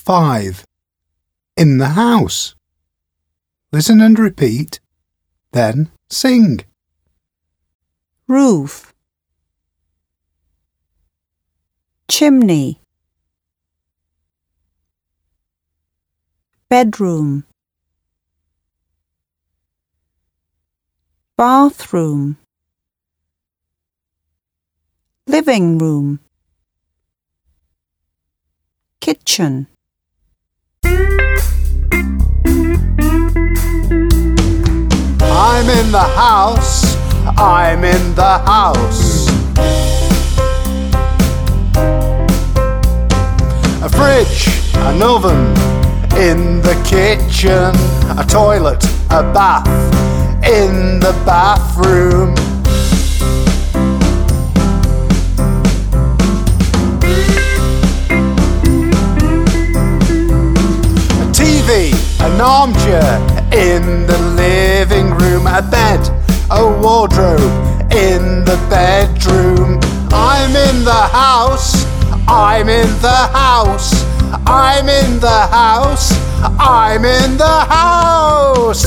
5. In the house. Listen and repeat, then sing. Roof, chimney, bedroom, bathroom, living room, kitchen. I'm in the house, I'm in the house. A fridge, an oven in the kitchen, a toilet, a bath in the bathroom. A TV, an armchair in the living room, a bed, a wardrobe in the bedroom. I'm in the house, I'm in the house, I'm in the house, I'm in the house.